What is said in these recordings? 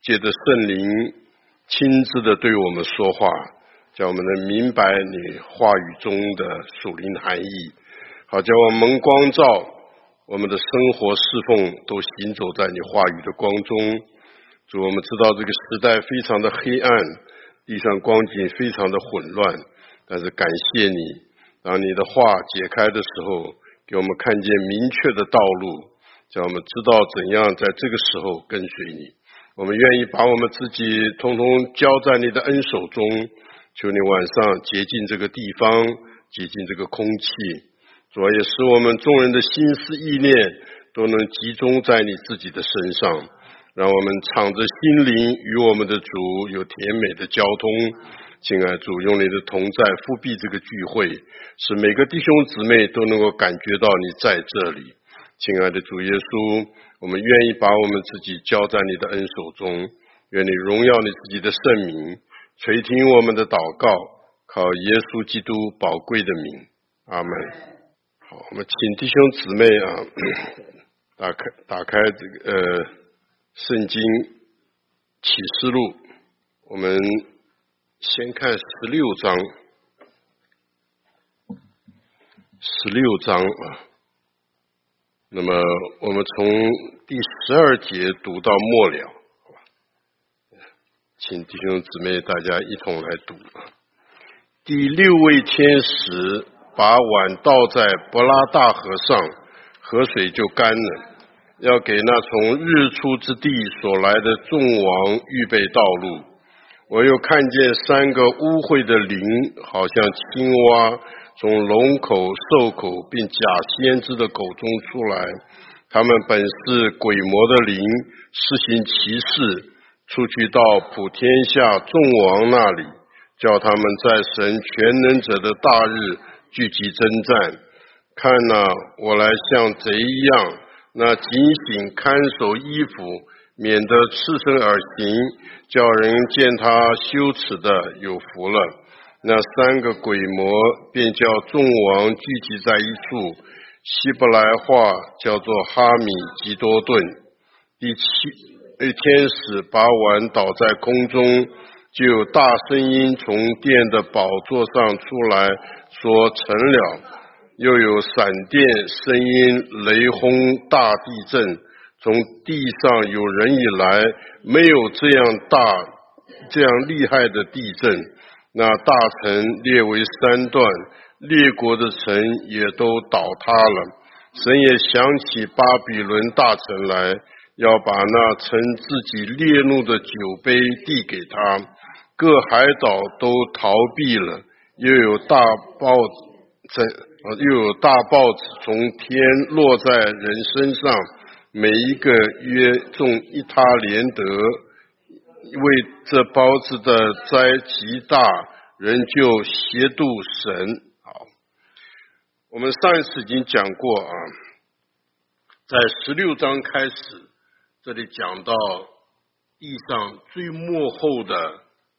借着圣灵亲自的对我们说话，叫我们能明白你话语中的属灵含义，好叫我们蒙光照，我们的生活侍奉都行走在你话语的光中。主，我们知道这个时代非常的黑暗，地上光景非常的混乱，但是感谢你，当你的话解开的时候，给我们看见明确的道路，叫我们知道怎样在这个时候跟随你。我们愿意把我们自己统统交在你的恩手中，求你晚上洁净这个地方，洁净这个空气，主也使我们众人的心思意念都能集中在你自己的身上，让我们敞着心灵与我们的主有甜美的交通。亲爱的主，用你的同在复辟这个聚会，使每个弟兄姊妹都能够感觉到你在这里。亲爱的主耶稣，我们愿意把我们自己交在你的恩手中，愿你荣耀你自己的圣名，垂听我们的祷告，靠耶稣基督宝贵的名，阿门。好，我们请弟兄姊妹打开这个圣经启示录，我们先看16章，16章那么我们从第12节读到末了，好吧？请弟兄姊妹大家一同来读。第6位天使把碗倒在伯拉大河上，河水就干了，要给那从日出之地所来的众王预备道路。我又看见3个污秽的灵，好像青蛙从龙口、兽口并假先知的口中出来，他们本是鬼魔的灵，施行奇事，出去到普天下众王那里，叫他们在神全能者的大日聚集征战。看哪，我来像贼一样，那警醒看守衣服，免得赤身而行，叫人见他羞耻的有福了。那3个鬼魔便叫众王聚集在一处，希伯来话叫做哈米吉多顿。第7位天使把碗倒在空中，就有大声音从殿的宝座上出来，说成了。又有闪电、声音、雷轰、大地震，从地上有人以来没有这样厉害的地震。那大城列为3段，列国的城也都倒塌了。神也想起巴比伦大城来，要把那盛自己烈怒的酒杯递给他。各海岛都逃避了，又有大豹子从天落在人身上，每一个约重1他连得，为这包子的灾极大，人就邪妒神。好，我们上一次已经讲过在16章开始，这里讲到地上最末后的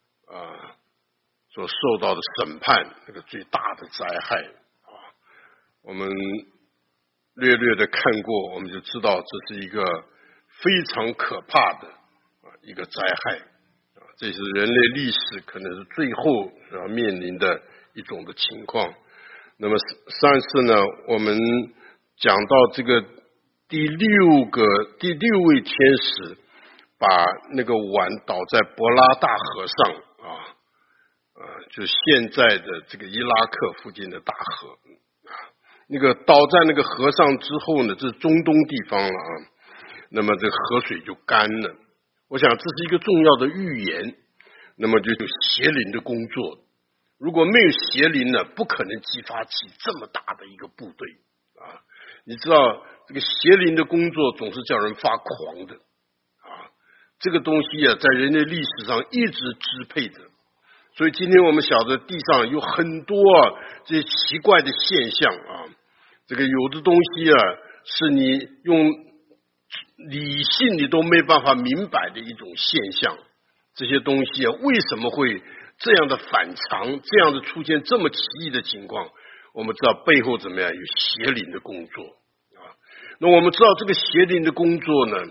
所受到的审判，那个最大的灾害我们略略的看过，我们就知道这是一个非常可怕的一个灾害这是人类历史可能是最后要面临的一种的情况。那么上次呢，我们讲到这个第六位天使把那个碗倒在伯拉大河上就现在的这个伊拉克附近的大河那个倒在那个河上之后呢，这是中东地方了那么这个河水就干了。我想这是一个重要的预言，那么就有邪灵的工作。如果没有邪灵呢，不可能激发起这么大的一个部队你知道这个邪灵的工作总是叫人发狂的这个东西在人类历史上一直支配着。所以今天我们晓得地上有很多这些奇怪的现象这个有的东西是你用理性你都没办法明白的一种现象。这些东西为什么会这样的反常，这样的出现这么奇异的情况？我们知道背后怎么样有邪灵的工作那我们知道这个邪灵的工作呢，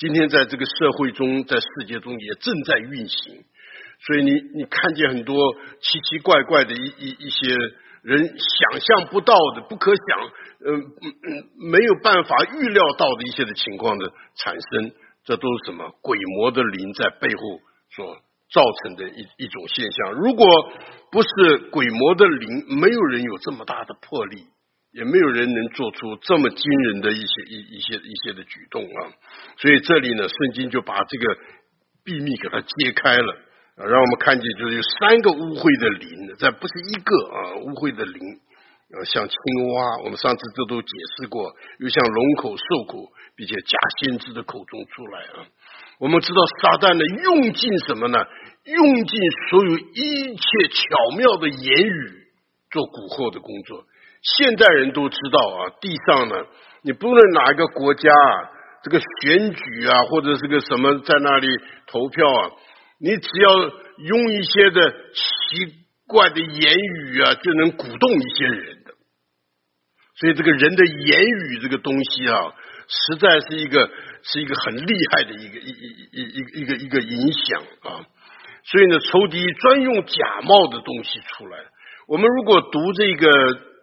今天在这个社会中，在世界中也正在运行。所以你看见很多奇奇怪怪的一些人想象不到的、不可想没有办法预料到的一些的情况的产生，这都是什么？鬼魔的灵在背后所造成的一种现象。如果不是鬼魔的灵，没有人有这么大的魄力，也没有人能做出这么惊人的一些的举动啊！所以这里呢，圣经就把这个秘密给它揭开了，让我们看见就是有3个污秽的灵，这不是一个污秽的灵，像青蛙，我们上次这都解释过，又像龙口、兽口，并且假先知的口中出来啊！我们知道撒旦呢，用尽什么呢？用尽所有一切巧妙的言语做蛊惑的工作。现代人都知道啊，地上呢，你不论哪一个国家这个选举啊，或者是个什么在那里投票啊，你只要用一些的奇怪的言语啊，就能鼓动一些人的。所以这个人的言语这个东西啊，实在是一个很厉害的一个影响啊。所以呢，仇敌专用假冒的东西出来。我们如果读这个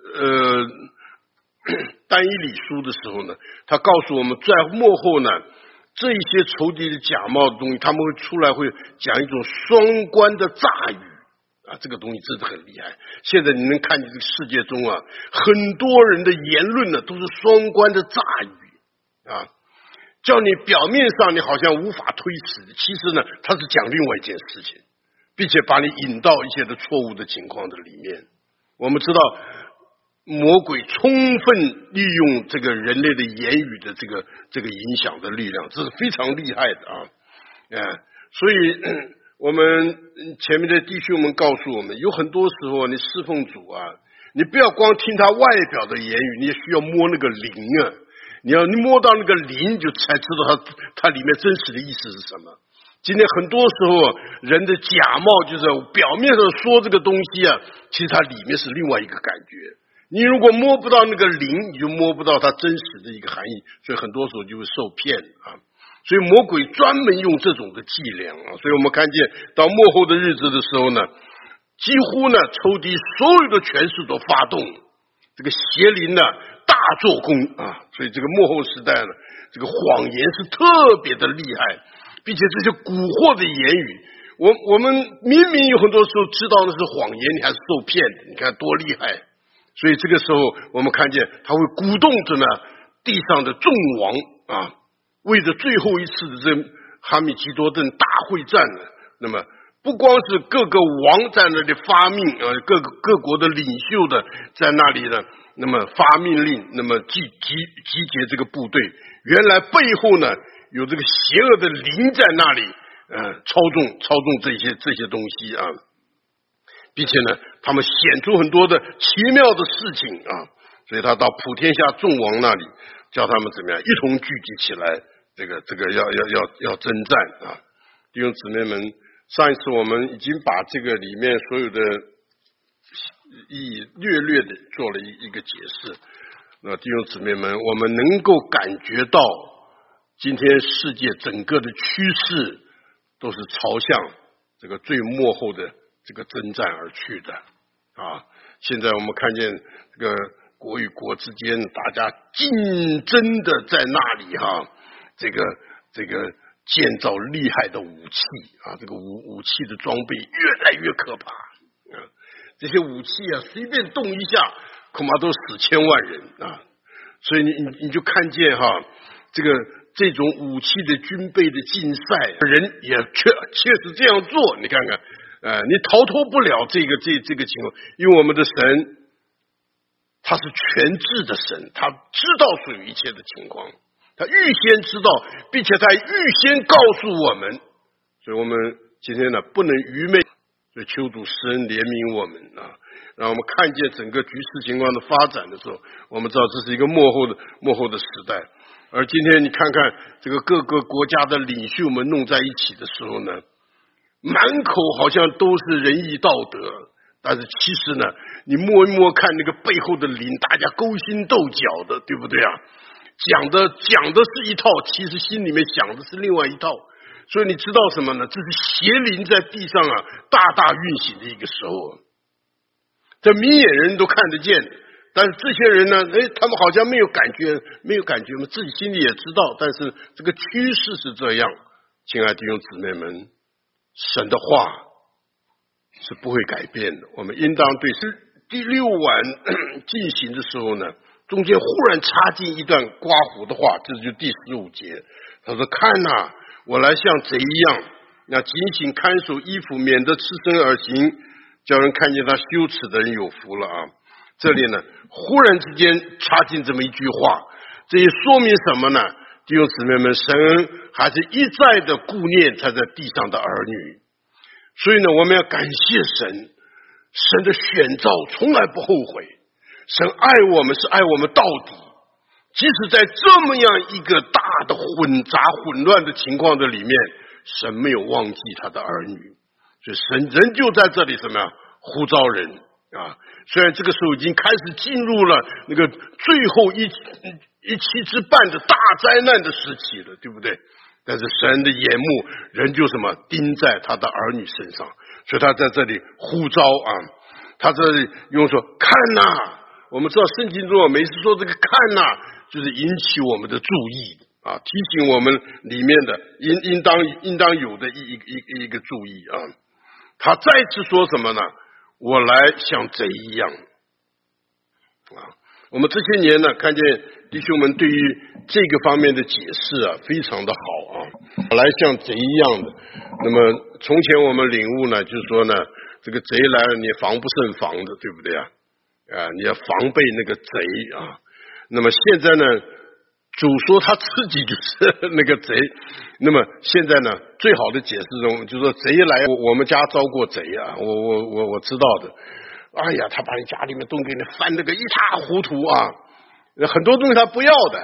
但以理书的时候呢，他告诉我们在末后呢，这一些仇敌的假冒的东西，他们会出来会讲一种双关的诈语啊，这个东西真的很厉害。现在你能看见这个世界中啊，很多人的言论呢都是双关的诈语啊，叫你表面上你好像无法推辞，其实呢他是讲另外一件事情，并且把你引到一些的错误的情况的里面。我们知道魔鬼充分利用这个人类的言语的这个影响的力量，这是非常厉害的啊！所以我们前面的弟兄们告诉我们，有很多时候你侍奉主啊，你不要光听他外表的言语，你也需要摸那个灵啊！你摸到那个灵，就才知道它里面真实的意思是什么。今天很多时候人的假冒就是表面上说这个东西啊，其实它里面是另外一个感觉。你如果摸不到那个灵，你就摸不到它真实的一个含义，所以很多时候就会受骗啊。所以魔鬼专门用这种的伎俩啊。所以我们看见到末后的日子的时候呢，几乎呢仇敌所有的权势都发动，这个邪灵呢大做工啊。所以这个末后时代呢，这个谎言是特别的厉害，并且这些蛊惑的言语，我们明明有很多时候知道那是谎言，你还是受骗的，你看多厉害。所以这个时候我们看见他会鼓动着呢地上的众王啊，为着最后一次的这哈米吉多顿大会战呢，那么不光是各个王在那里发命各国的领袖的在那里呢，那么发命令，那么集结这个部队，原来背后呢有这个邪恶的灵在那里操纵这些东西啊，并且呢他们显出很多的奇妙的事情啊，所以他到普天下众王那里，叫他们怎么样一同聚集起来，这个要征战啊。弟兄姊妹们，上一次我们已经把这个里面所有的意义略的做了一个解释。那弟兄姊妹们，我们能够感觉到今天世界整个的趋势都是朝向这个最末后的这个征战而去的啊！现在我们看见这个国与国之间大家竞争的在那里这个建造厉害的武器啊，这个武器的装备越来越可怕啊！这些武器啊，随便动一下，恐怕都死千万人啊！所以你就看见这种武器的军备的竞赛，人也确实这样做。你看看，你逃脱不了这个情况，因为我们的神他是全知的神，他知道所有一切的情况，他预先知道，并且他预先告诉我们，所以我们今天呢不能愚昧，所以求主施恩怜悯我们啊，让我们看见整个局势情况的发展的时候，我们知道这是一个末后的时代。而今天你看看这个各个国家的领袖们弄在一起的时候呢，满口好像都是仁义道德，但是其实呢，你摸一摸看那个背后的灵，大家勾心斗角的，对不对啊？ 讲的是一套，其实心里面想的是另外一套。所以你知道什么呢？这是邪灵在地上大大运行的一个时候。这明眼人都看得见，但是这些人呢，他们好像没有感觉嘛，自己心里也知道，但是这个趋势是这样。亲爱的弟兄姊妹们，神的话是不会改变的。我们应当对第6晚进行的时候呢，中间忽然插进一段刮胡的话，这就第15节。他说：“看哪，我来像贼一样，要警醒看守衣服，免得赤身而行，叫人看见他羞耻的人有福了啊！”这里呢，忽然之间插进这么一句话，这也说明什么呢？弟兄姊妹们，神还是一再的顾念他在地上的儿女，所以呢，我们要感谢神。神的选召从来不后悔，神爱我们是爱我们到底。即使在这么样一个大的混杂混乱的情况的里面，神没有忘记他的儿女，所以神仍旧在这里怎么样呼召人啊？虽然这个时候已经开始进入了那个最后一期之半的大灾难的时期了，对不对？但是神的眼目仍旧什么盯在他的儿女身上，所以他在这里呼召啊，他这里用说看哪，我们知道圣经中每次说这个看哪，就是引起我们的注意啊，提醒我们里面的应当有的一个注意啊。他再次说什么呢？我来像贼一样啊。我们这些年呢，看见弟兄们对于这个方面的解释啊，非常的好啊，我来像贼一样的。那么从前我们领悟呢，就是说呢，这个贼来了，你防不胜防的，对不对啊？你要防备那个贼啊。那么现在呢，主说他自己就是那个贼。那么现在呢，最好的解释中就是说，贼来，我们家遭过贼啊，我知道的。哎呀，他把你家里面都给你翻得个一塌糊涂啊！很多东西他不要的，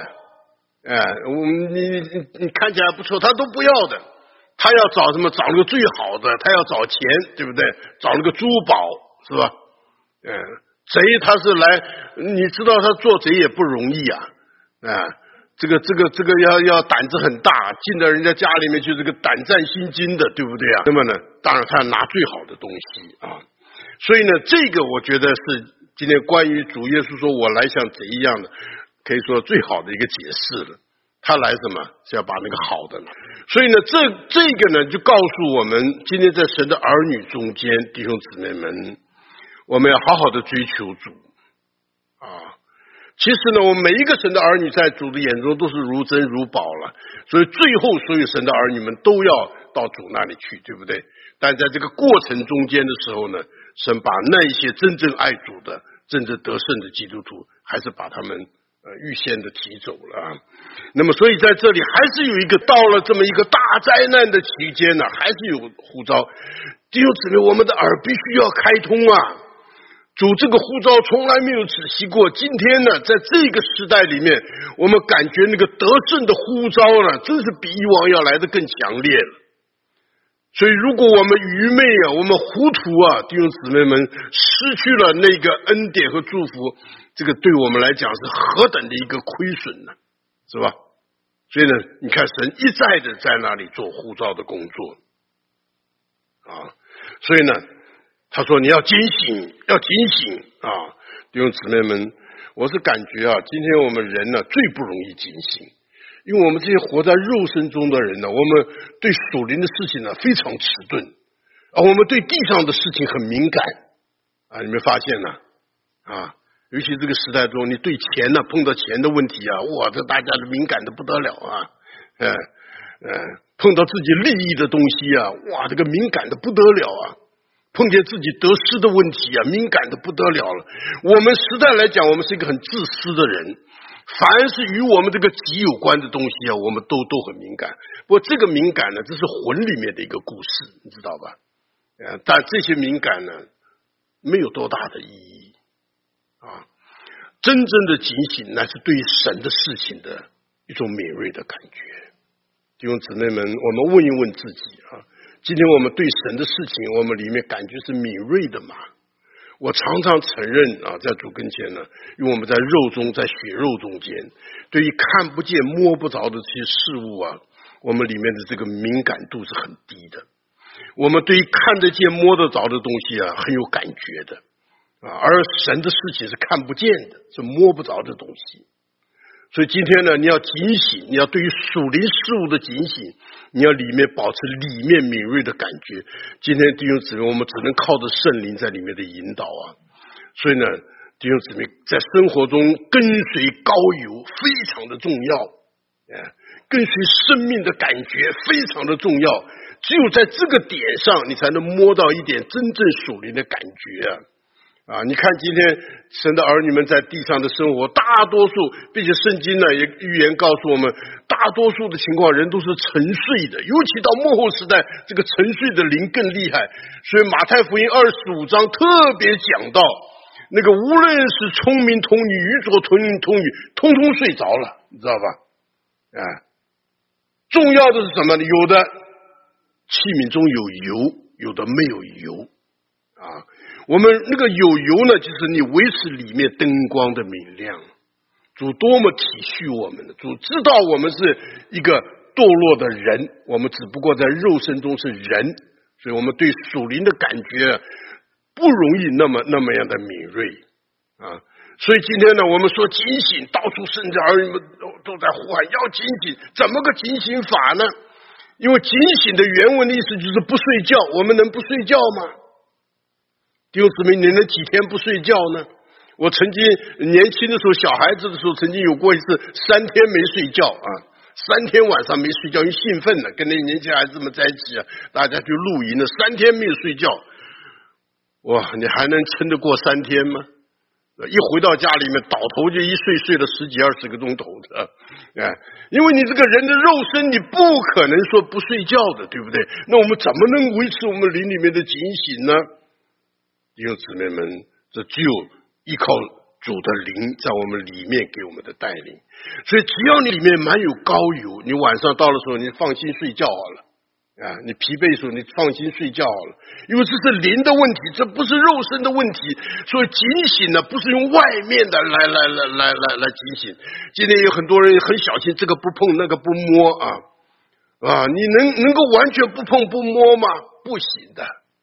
你看起来不错，他都不要的。他要找什么？找那个最好的，他要找钱，对不对？找那个珠宝，是吧？贼他是来，你知道他做贼也不容易啊，这个要胆子很大，进到人家家里面去，这个胆战心惊的，对不对啊？那么呢，当然他要拿最好的东西啊。所以呢，这个我觉得是今天关于主耶稣说我来像贼一样的，可以说最好的一个解释了。他来什么？是要把那个好的拿。所以呢，这个呢，就告诉我们，今天在神的儿女中间，弟兄姊妹们，我们要好好的追求主啊。其实呢，我们每一个神的儿女在主的眼中都是如珍如宝了，所以最后所有神的儿女们都要到主那里去，对不对？但在这个过程中间的时候呢，神把那一些真正爱主的、真正得胜的基督徒，还是把他们预先的提走了啊。那么，所以在这里还是有一个到了这么一个大灾难的期间呢，还是有呼召。弟兄姊妹，我们的耳必须要开通啊！主这个呼召从来没有止息过。今天呢，在这个时代里面，我们感觉那个得胜的呼召呢，真是比以往要来得更强烈了。所以如果我们愚昧啊，我们糊涂啊，弟兄姊妹们，失去了那个恩典和祝福，这个对我们来讲是何等的一个亏损呢，是吧？所以呢，你看神一再的在那里做呼召的工作啊。所以呢，他说你要警醒，要警醒啊，弟兄姊妹们，我是感觉啊，今天我们人呢最不容易警醒。因为我们这些活在肉身中的人呢，我们对属灵的事情呢非常迟钝，我们对地上的事情很敏感啊，你没发现呢？尤其这个时代中，你对钱呢，碰到钱的问题啊，哇，这大家都敏感的不得了啊，碰到自己利益的东西啊，哇，这个敏感的不得了啊，碰见自己得失的问题啊，敏感的不得了了。我们时代来讲，我们是一个很自私的人。凡是与我们这个己有关的东西啊，我们都很敏感。不过这个敏感呢，这是魂里面的一个故事，你知道吧？但这些敏感呢，没有多大的意义啊。真正的警醒，那是对神的事情的一种敏锐的感觉。弟兄姊妹们，我们问一问自己啊，今天我们对神的事情，我们里面感觉是敏锐的吗？ 我常常承认啊，在主跟前呢，因为我们在肉中，在血肉中间，对于看不见摸不着的这些事物啊，我们里面的这个敏感度是很低的。我们对于看得见摸得着的东西啊，很有感觉的啊，而神的事情是看不见的，是摸不着的东西。所以今天呢，你要警醒，你要对于属灵事物的警醒，你要里面保持里面敏锐的感觉。今天弟兄姊妹，我们只能靠着圣灵在里面的引导啊。所以呢，弟兄姊妹在生活中跟随膏油非常的重要，跟随生命的感觉非常的重要。只有在这个点上，你才能摸到一点真正属灵的感觉啊！你看今天神的儿女们在地上的生活，大多数，并且圣经呢也预言告诉我们，大多数的情况人都是沉睡的，尤其到末后时代，这个沉睡的灵更厉害。所以马太福音25章特别讲到，那个无论是聪明通女、愚拙通女，通通睡着了，你知道吧？重要的是什么呢？有的器皿中有油，有的没有油啊。我们那个有油呢，就是你维持里面灯光的明亮。主多么体恤我们的，主知道我们是一个堕落的人，我们只不过在肉身中是人，所以我们对属灵的感觉不容易那么样的敏锐啊。所以今天呢，我们说警醒，到处圣者儿女们都在呼喊要警醒，怎么个警醒法呢？因为警醒的原文的意思就是不睡觉，我们能不睡觉吗？弟兄姊妹，你能几天不睡觉呢？我曾经年轻的时候，小孩子的时候，曾经有过一次3天没睡觉啊，3天晚上没睡觉，因为兴奋了，跟那年轻孩子们在一起啊，大家去露营了，3天没有睡觉，哇，你还能撑得过3天吗？一回到家里面，倒头就一睡了10几20个钟头的，因为你这个人的肉身，你不可能说不睡觉的，对不对？那我们怎么能维持我们灵里面的警醒呢？弟兄姊妹们，这只有依靠主的灵在我们里面给我们的带领。所以只要你里面满有膏油，你晚上到的时候你放心睡觉好了你疲惫的时候你放心睡觉好了，因为这是灵的问题，这不是肉身的问题。所以警醒呢，不是用外面的来警醒。今天有很多人很小心，这个不碰那个不摸你能够完全不碰不摸吗？不行的。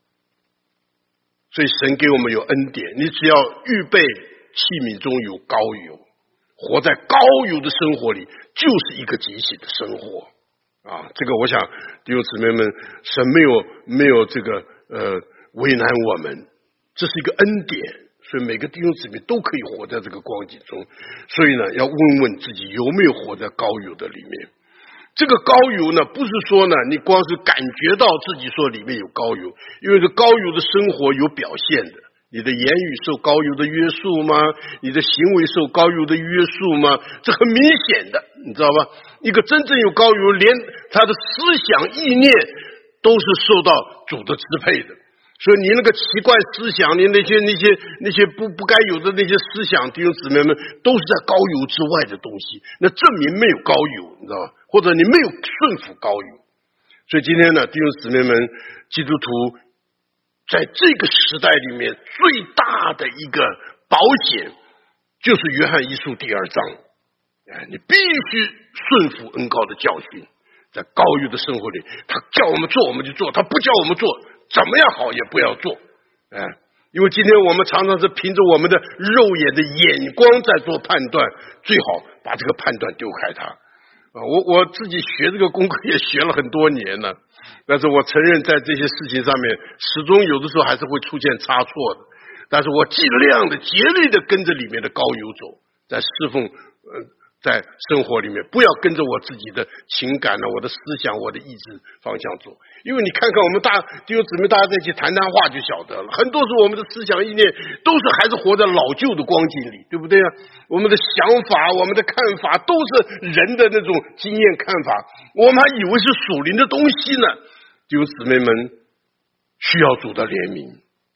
所以神给我们有恩典，你只要预备器皿中有膏油，活在膏油的生活里，就是一个警醒的生活这个我想弟兄姊妹们，神没有这个为难我们，这是一个恩典，所以每个弟兄姊妹都可以活在这个光景中。所以呢，要问问自己有没有活在膏油的里面。这个膏油呢，不是说呢你光是感觉到自己说里面有膏油，因为这膏油的生活有表现的，你的言语受膏油的约束吗？你的行为受膏油的约束吗？这很明显的，你知道吧？一个真正有膏油，连他的思想意念都是受到主的支配的。所以你那个奇怪思想，你那些不该有的那些思想，弟兄姊妹们，都是在膏油之外的东西，那证明没有膏油，你知道吧？或者你没有顺服膏油。所以今天呢，弟兄姊妹们，基督徒在这个时代里面最大的一个保险，就是约翰一书第2章，你必须顺服恩膏的教训。在膏油的生活里，他叫我们做我们就做，他不叫我们做怎么样好也不要做因为今天我们常常是凭着我们的肉眼的眼光在做判断，最好把这个判断丢开它我自己学这个功课也学了很多年了，但是我承认在这些事情上面始终有的时候还是会出现差错的，但是我尽量的竭力的跟着里面的膏油走，在侍奉在生活里面，不要跟着我自己的情感我的思想我的意志方向走。因为你看看我们弟兄姊妹大家在一起谈话就晓得了，很多时候我们的思想意念都是还是活在老旧的光景里，对不对我们的想法我们的看法都是人的那种经验看法，我们还以为是属灵的东西呢。弟兄姊妹们需要主的怜悯，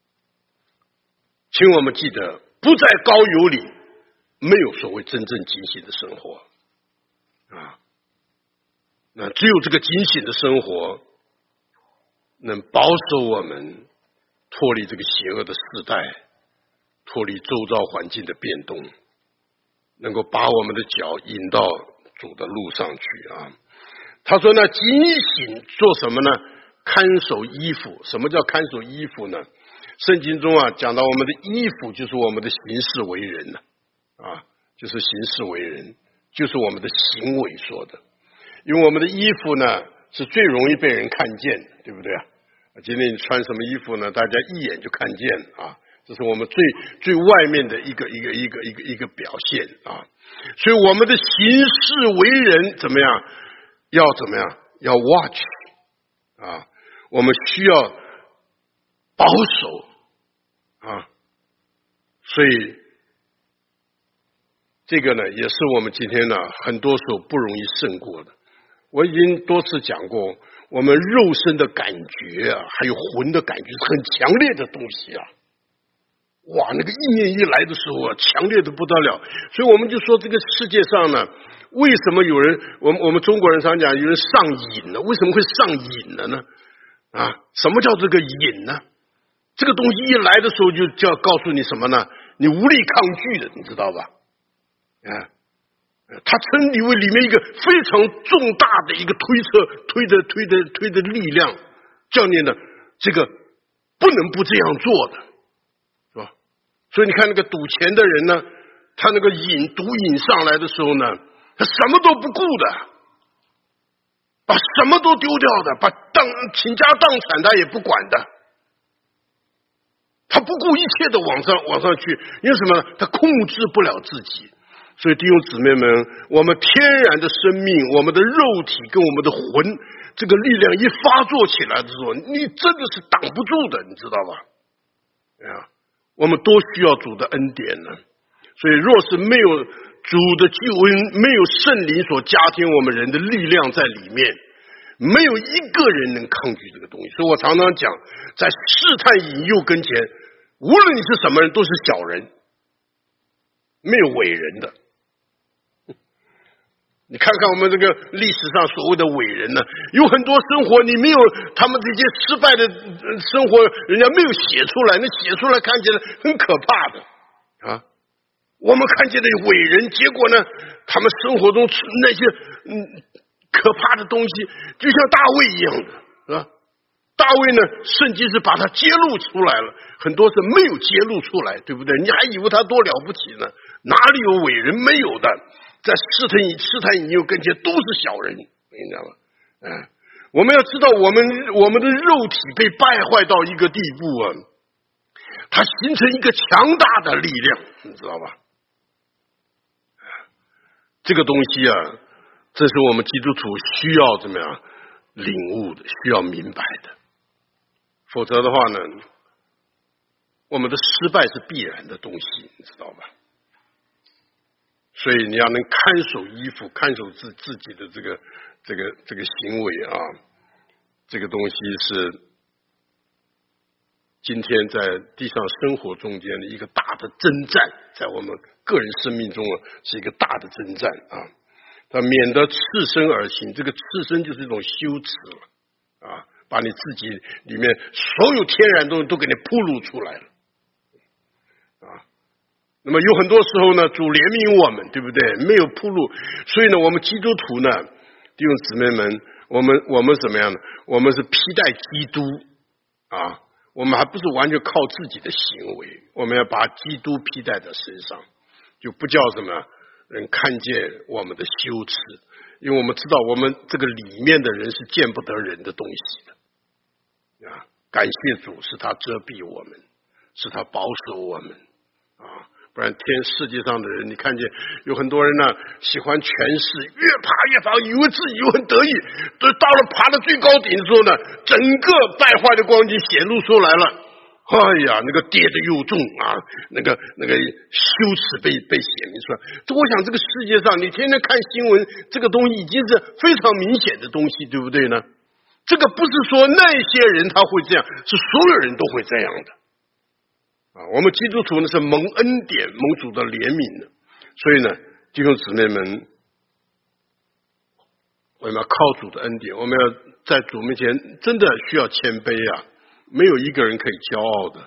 请我们记得，不在膏油里没有所谓真正警醒的生活那只有这个警醒的生活能保守我们脱离这个邪恶的时代脱离周遭环境的变动，能够把我们的脚引到主的路上去啊。他说呢，警醒做什么呢？看守衣服。什么叫看守衣服呢？圣经中啊讲到我们的衣服就是我们的行事为人呢啊，就是行事为人，就是我们的行为说的。因为我们的衣服呢是最容易被人看见的，对不对啊？今天你穿什么衣服呢？大家一眼就看见啊，这是我们最外面的一个表现啊。所以我们的行事为人怎么样？要怎么样？要 watch 啊，我们需要保守啊。所以这个呢，也是我们今天呢很多时候不容易胜过的。我已经多次讲过，我们肉身的感觉啊，还有魂的感觉是很强烈的东西啊。哇，那个意念一来的时候啊，强烈的不得了。所以我们就说，这个世界上呢，为什么有人，我们中国人常讲有人上瘾了？为什么会上瘾了呢？啊，什么叫这个瘾呢？这个东西一来的时候，就要告诉你什么呢？你无力抗拒的，你知道吧？啊，它称你为里面一个非常重大的一个推的力量，叫你呢这个不能不这样做的。所以你看那个赌钱的人呢，他那个毒瘾上来的时候呢，他什么都不顾的，把什么都丢掉的，把倾家荡产他也不管的，他不顾一切的往上去，因为什么呢？他控制不了自己。所以弟兄姊妹们，我们天然的生命，我们的肉体跟我们的魂，这个力量一发作起来的时候，你真的是挡不住的，你知道吧？啊，我们多需要主的恩典呢。所以若是没有主的救恩，没有圣灵所加添我们人的力量在里面，没有一个人能抗拒这个东西。所以我常常讲，在试探引诱跟前，无论你是什么人，都是小人，没有伟人的。你看看我们这个历史上所谓的伟人呢，有很多生活你没有他们这些失败的生活，人家没有写出来，那写出来看起来很可怕的啊。我们看见的伟人，结果呢，他们生活中那些可怕的东西，就像大卫一样的，是吧？大卫呢，圣经是把他揭露出来了，很多是没有揭露出来，对不对？你还以为他多了不起呢？哪里有伟人？没有的，在试探引诱跟前都是小人，你知道吗？我们要知道，我们的肉体被败坏到一个地步啊，它形成一个强大的力量，你知道吧？这个东西啊，这是我们基督徒需要怎么样领悟的，需要明白的。否则的话呢，我们的失败是必然的东西，你知道吧？所以你要能看守衣服，看守自己的这个行为啊，这个东西是今天在地上生活中间的一个大的征战，在我们个人生命中啊，是一个大的征战啊。他免得赤身而行，这个赤身就是一种羞耻了啊，把你自己里面所有天然东西都给你暴露出来了啊。那么有很多时候呢，主怜悯我们，对不对？没有暴露，所以呢，我们基督徒呢，弟兄姊妹们，我们怎么样呢？我们是披戴基督啊，我们还不是完全靠自己的行为，我们要把基督披戴在身上，就不叫什么人看见我们的羞耻，因为我们知道我们这个里面的人是见不得人的东西的啊。感谢主，是他遮蔽我们，是他保守我们啊。不然世界上的人，你看见有很多人呢，喜欢权势，越爬，以为自己又很得意，都到了爬到最高点的时候呢，整个败坏的光景显露出来了。哎呀，那个跌得又重啊，那个羞耻被显明出来。我想这个世界上，你天天看新闻，这个东西已经是非常明显的东西，对不对呢？这个不是说那些人他会这样，是所有人都会这样的。我们基督徒呢是蒙恩典、蒙主的怜悯的，所以呢，弟兄姊妹们，我们要靠主的恩典，我们要在主面前真的需要谦卑啊，没有一个人可以骄傲的，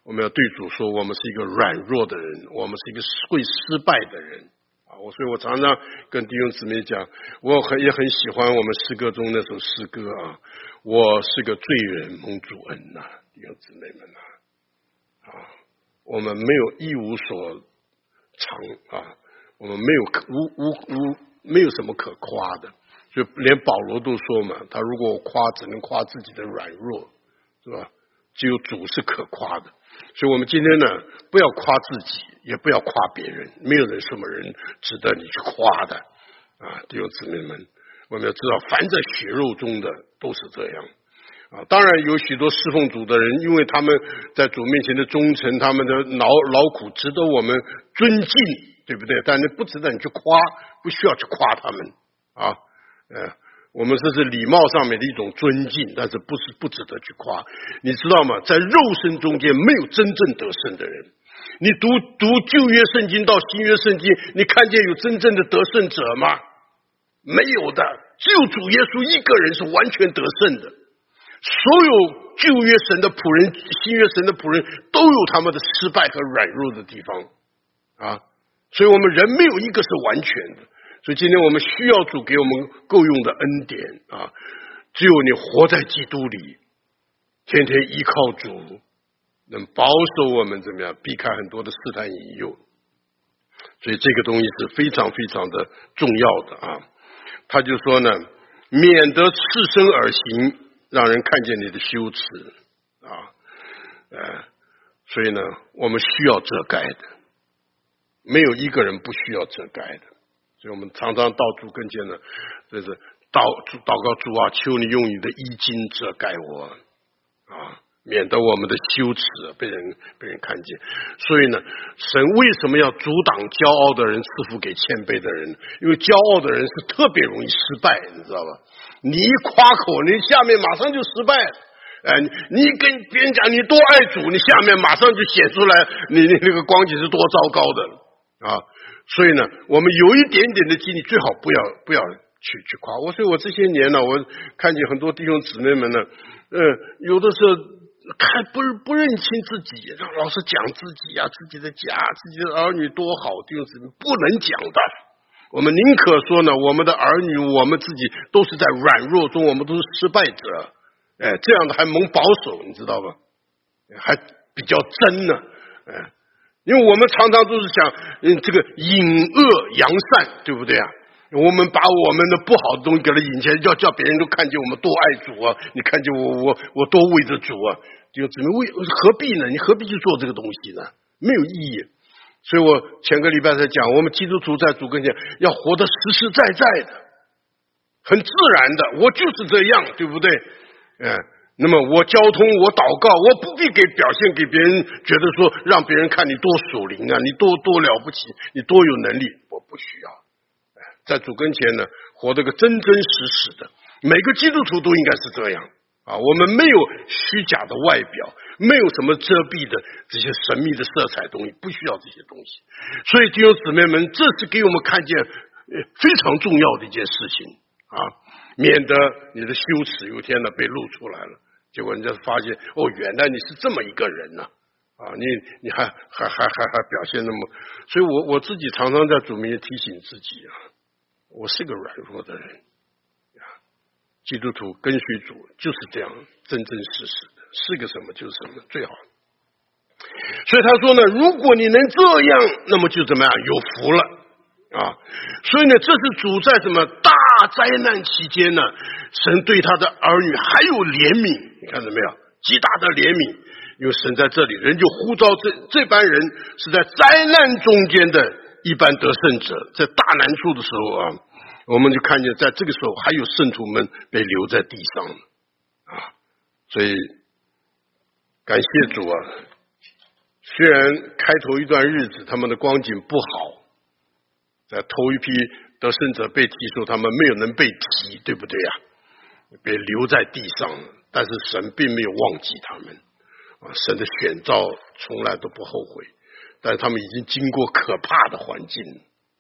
我们要对主说，我们是一个软弱的人，我们是一个会失败的人啊！所以我常常跟弟兄姊妹讲，我也很喜欢我们诗歌中那首诗歌啊，我是个罪人蒙主恩呐，弟兄姊妹们呐，我们没有一无所长啊，我们没有什么可夸的，就连保罗都说嘛，他如果夸，只能夸自己的软弱，是吧？只有主是可夸的。所以我们今天呢，不要夸自己，也不要夸别人，没有人什么人值得你去夸的啊！弟兄姊妹们，我们要知道，凡在血肉中的都是这样啊。当然有许多侍奉主的人，因为他们在主面前的忠诚，他们的劳苦值得我们尊敬，对不对？但是不值得你去夸，不需要去夸他们啊。我们这是礼貌上面的一种尊敬，但是不值得去夸。你知道吗？在肉身中间没有真正得胜的人。你读旧约圣经到新约圣经，你看见有真正的得胜者吗？没有的，只有主耶稣一个人是完全得胜的。所有旧约神的仆人、新约神的仆人都有他们的失败和软弱的地方啊。所以我们人没有一个是完全的。所以今天我们需要主给我们够用的恩典啊！只有你活在基督里，天天依靠主，能保守我们怎么样，避开很多的试探引诱。所以这个东西是非常非常的重要的啊！他就说呢，免得赤身而行，让人看见你的羞耻啊！所以呢，我们需要遮盖的，没有一个人不需要遮盖的。所以我们常常到主跟前呢，就是祷告主啊，求你用你的衣襟遮盖我啊，免得我们的羞耻被人看见。所以呢，神为什么要阻挡骄傲的人赐福给谦卑的人？因为骄傲的人是特别容易失败，你知道吧？你一夸口，你下面马上就失败。你跟别人讲你多爱主，你下面马上就写出来你那个光景是多糟糕的啊！所以呢，我们有一点点的经历，最好不要去夸我。所以我这些年呢，我看见很多弟兄姊妹们呢，有的时候不认清自己，让老是讲自己啊，自己的家、自己的儿女多好，弟兄姊妹不能讲的。我们宁可说呢，我们的儿女，我们自己都是在软弱中，我们都是失败者。这样的还蒙保守，你知道吧？还比较真呢。因为我们常常都是想，这个隐恶扬善，对不对啊？我们把我们的不好的东西给它引起来，要叫别人都看见我们多爱主啊！你看见我多为着主啊！就怎么何必呢？你何必去做这个东西呢？没有意义。所以我前个礼拜才讲，我们基督徒在主跟前要活得实实在在的，很自然的，我就是这样，对不对？那么我交通，我祷告，我不必表现给别人，觉得说让别人看你多属灵啊，你多了不起，你多有能力，我不需要。在主跟前呢，活得个真真实实的，每个基督徒都应该是这样啊。我们没有虚假的外表，没有什么遮蔽的这些神秘的色彩东西，不需要这些东西。所以弟兄姊妹们，这是给我们看见非常重要的一件事情啊，免得你的羞耻有一天呢被露出来了。结果人家发现，原来你是这么一个人呢，你还表现那么，所以我自己常常在主面前提醒自己啊，我是个软弱的人啊，基督徒跟随主就是这样，真真实实的，是个什么就是什么，最好。所以他说呢，如果你能这样，那么就怎么样，有福了啊！所以呢，这是主在什么大灾难期间呢，神对他的儿女还有怜悯，你看到没有？极大的怜悯，因为神在这里，人就呼召这班人是在灾难中间的一般得胜者，在大难处的时候啊，我们就看见在这个时候还有圣徒们被留在地上啊，所以感谢主啊！虽然开头一段日子他们的光景不好。在头一批得胜者被提出，他们没有能被提，对不对啊？被留在地上，但是神并没有忘记他们啊！神的选召从来都不后悔，但是他们已经经过可怕的环境啊！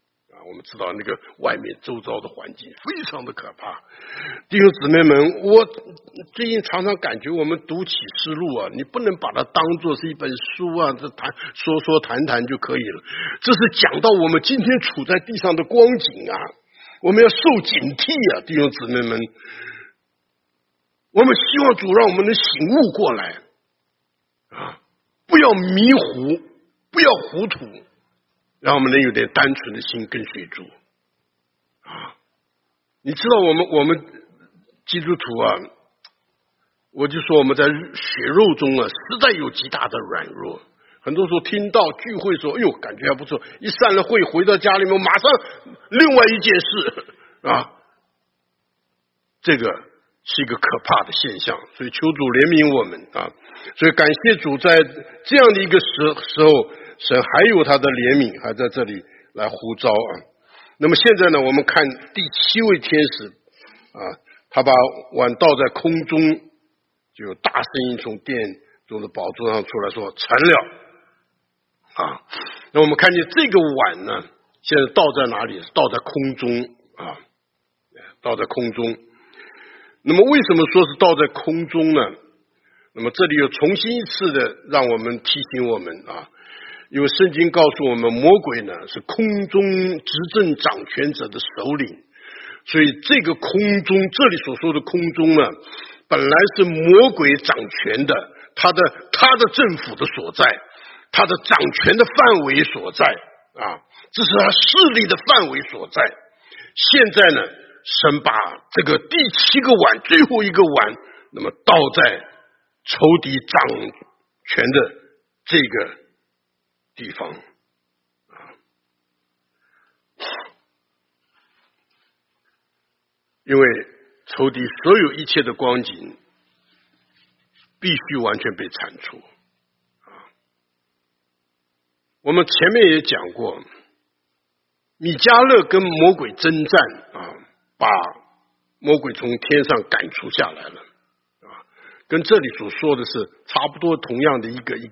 我们知道那个外面周遭的环境非常的可怕。弟兄姊妹们，我最近常常感觉我们读启示录啊，你不能把它当作是一本书啊，这说谈就可以了。这是讲到我们今天处在地上的光景啊，我们要受警惕啊，弟兄姊妹们。我们希望主让我们能醒悟过来啊，不要迷糊，不要糊涂，让我们能有点单纯的心跟随主啊。你知道我们基督徒啊，我就说我们在血肉中啊，实在有极大的软弱。很多时候听到聚会说，哎呦，感觉还不错，一散了会回到家里面，马上另外一件事啊，这个是一个可怕的现象，所以求主怜悯我们啊！所以感谢主，在这样的一个时候，神还有他的怜悯，还在这里来呼召啊。那么现在呢，我们看第7位天使啊，他把碗倒在空中，就有大声音从殿中的宝座上出来说：“成了啊！”那我们看见这个碗呢，现在倒在哪里？倒在空中啊，倒在空中。那么为什么说是倒在空中呢？那么这里又重新一次的让我们提醒我们啊，因为圣经告诉我们，魔鬼呢是空中执政掌权者的首领，所以这个空中，这里所说的空中呢，本来是魔鬼掌权的，他的政府的所在，他的掌权的范围所在啊，这是他势力的范围所在。现在呢，神把这个第7个碗，最后一个碗，那么倒在仇敌掌权的这个地方啊，因为仇敌所有一切的光景必须完全被铲除啊。我们前面也讲过，米迦勒跟魔鬼征战啊，把魔鬼从天上赶出下来了啊，跟这里所说的是差不多同样的一个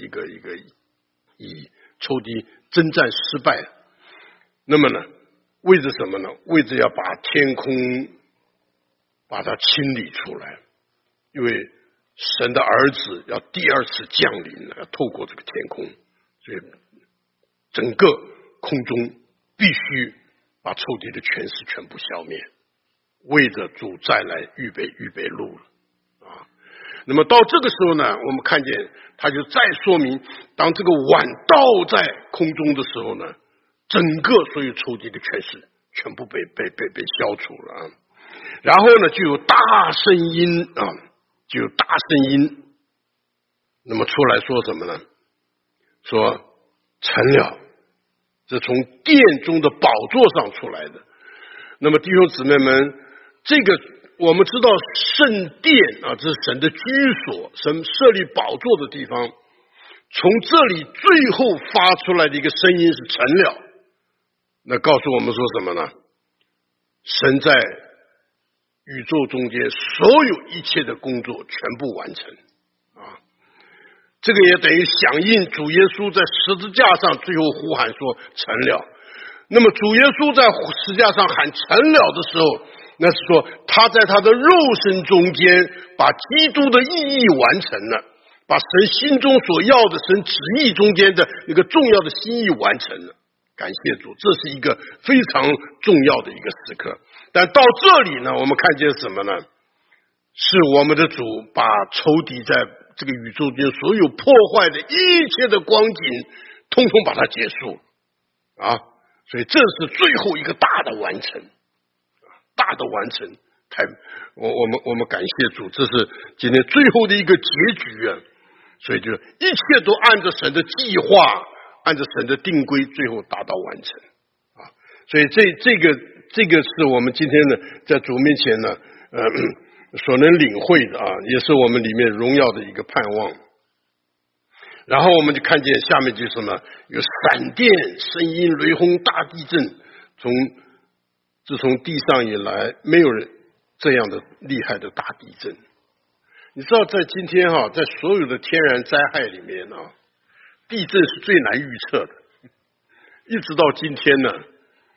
以仇敌征战失败。那么呢，为着什么呢？为着要把天空把它清理出来，因为神的儿子要第2次降临，要透过这个天空，所以整个空中必须把仇敌的权势全部消灭，为着主再来预备路了啊。那么到这个时候呢，我们看见他就再说明，当这个碗倒在空中的时候呢，整个所有仇敌的权势全部被消除了啊。然后呢，就有大声音啊，就有大声音，那么出来说什么呢？说成了，这从殿中的宝座上出来的。那么弟兄姊妹们，这个我们知道圣殿啊，这是神的居所，神设立宝座的地方。从这里最后发出来的一个声音是成了，那告诉我们说什么呢？神在宇宙中间所有一切的工作全部完成啊！这个也等于响应主耶稣在十字架上最后呼喊说成了。那么主耶稣在十字架上喊成了的时候，那是说他在他的肉身中间把基督的意义完成了，把神心中所要的神旨意中间的一个重要的心意完成了。感谢主，这是一个非常重要的一个时刻。但到这里呢，我们看见什么呢？是我们的主把仇敌在这个宇宙间所有破坏的一切的光景通通把它结束啊！所以这是最后一个大的完成，大的完成。我们感谢主，这是今天最后的一个结局啊！所以就一切都按照神的计划，按照神的定规，最后达到完成啊！所以这个是我们今天呢，在主面前呢，所能领会的啊，也是我们里面荣耀的一个盼望。然后我们就看见下面就是什么，有闪电、声音、雷轰、大地震。自从地上以来，没有人这样的厉害的大地震。你知道，在今天哈，在所有的天然灾害里面啊，地震是最难预测的。一直到今天呢，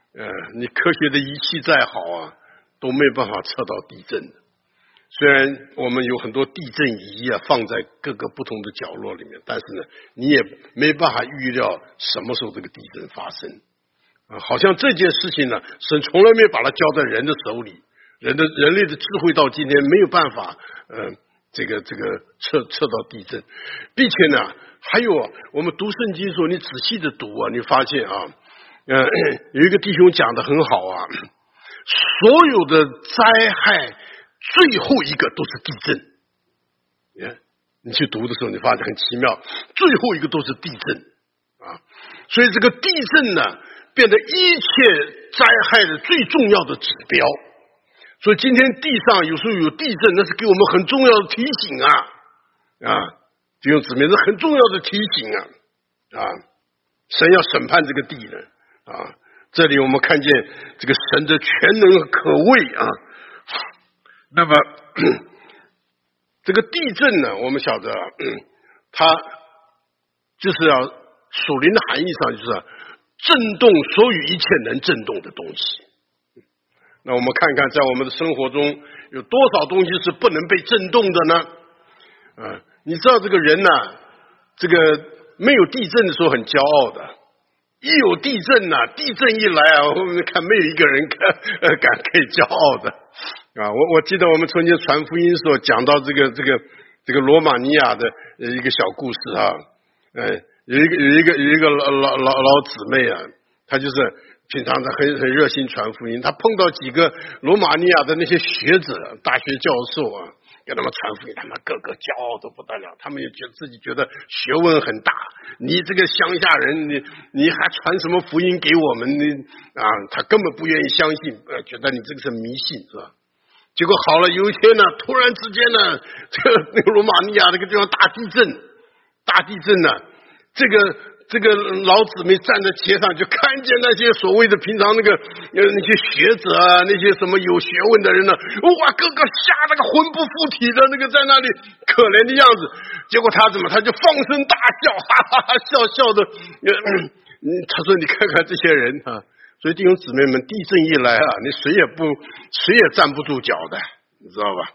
你科学的仪器再好啊，都没办法测到地震的。虽然我们有很多地震仪啊，放在各个不同的角落里面，但是呢，你也没办法预料什么时候这个地震发生啊。好像这件事情呢，神从来没有把它交在人的手里，人类的智慧到今天没有办法，这个测到地震，并且呢，还有啊，我们读圣经的时候，你仔细的读啊，你发现啊，有一个弟兄讲的很好啊，所有的灾害最后一个都是地震。你去读的时候，你发现很奇妙，最后一个都是地震啊。所以这个地震呢，变得一切灾害的最重要的指标。所以今天地上有时候有地震，那是给我们很重要的提醒啊，弟兄姊妹，是很重要的提醒啊，神要审判这个地人啊。这里我们看见这个神的全能可畏啊。那么这个地震呢，我们晓得它就是要属灵的含义上就是震动所有一切能震动的东西。那我们看看在我们的生活中有多少东西是不能被震动的呢？你知道这个人呢，这个没有地震的时候很骄傲的，一有地震呢，地震一来啊，我们看没有一个人敢可以骄傲的啊。我记得我们曾经传福音的时候讲到这个罗马尼亚的一个小故事啊，有一个老姊妹啊，她就是平常很热心传福音，她碰到几个罗马尼亚的那些学者、大学教授啊，给他们传福音，他们个个骄傲的不得了，他们也自己觉得学问很大。你这个乡下人，你还传什么福音给我们？他根本不愿意相信，觉得你这个是迷信，是吧？结果好了，有一天呢，突然之间呢，那个罗马尼亚那个地方大地震呢，这个老姊妹站在街上，就看见那些所谓的平常那些学者啊，那些什么有学问的人呢，哇，个个吓得个魂不附体的，那个在那里可怜的样子。结果他就放声大笑，哈哈哈笑的。他说：“你看看这些人啊。”所以弟兄姊妹们，地震一来啊，你谁也站不住脚的，你知道吧？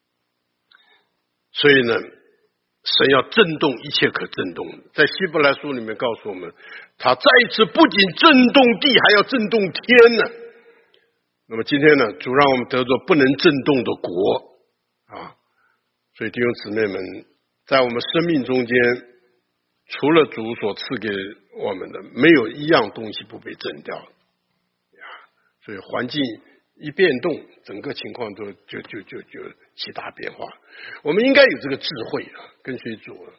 所以呢，神要震动一切可震动的，在希伯来书里面告诉我们，他再一次不仅震动地，还要震动天呢。那么今天呢，主让我们得着不能震动的国啊。所以弟兄姊妹们，在我们生命中间，除了主所赐给我们的，没有一样东西不被震掉。所以环境一变动，整个情况都就极大变化。我们应该有这个智慧啊，跟随主啊。